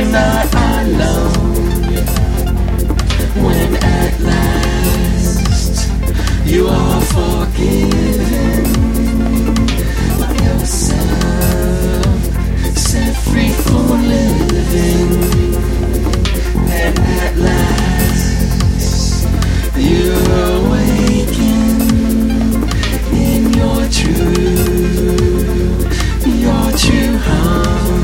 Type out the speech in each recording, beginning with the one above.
you're not alone. When at last you are forgiven by yourself, set free for living, and at last you awaken in your true home.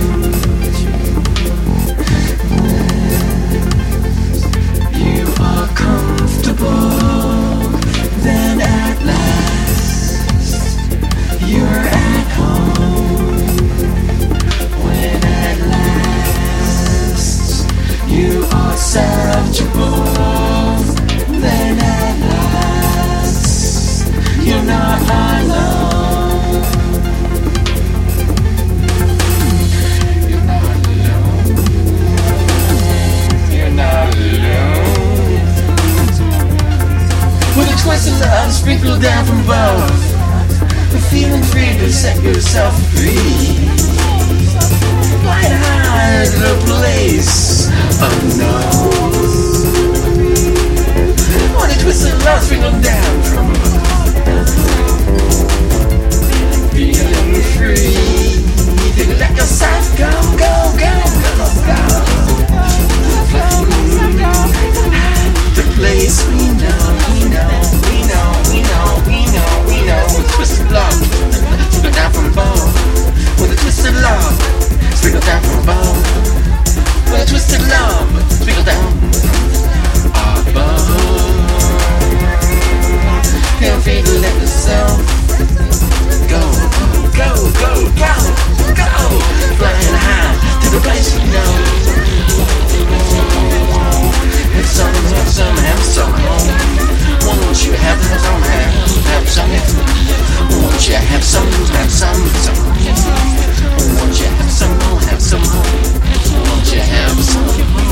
You are comfortable, then at last you're at home. When at last you are searchable, then at last you're not alone. With a twist of love sprinkled down from above, feeling free to set yourself free. Flying high to the place unknown. With a twist of love sprinkled down from above, feeling free to let yourself go, go, go, go, go. The place we know, we know, we know, we know, we know, we know. With a twist of love, sprinkled down from above. With a twist of love, sprinkled down from above. With a twist of love, sprinkled down above. Feel free to let yourself go, go, go, go, go. Flying high to the place we know. Have some, have some, have some home. Won't you have some, have some? Won't you have some, have some, some? Won't you have some, have some home? Won't you have some?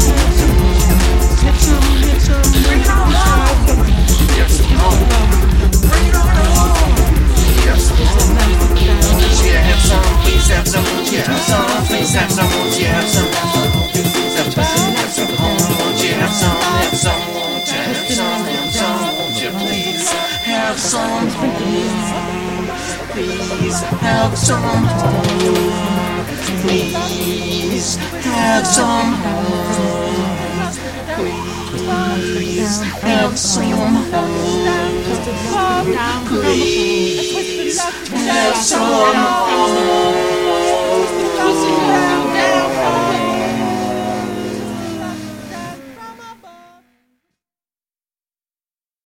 Bring it on home. Have some home. Bring it on home. Have some home. Won't you have some? Please have some. Won't you have some? Please have some. Won't you have some? Have some home. Won't you have some? Have some. Won't you have some? Have some. Won't you please have some home? Please have some home. Please have some home. Please have some home. Please have some home.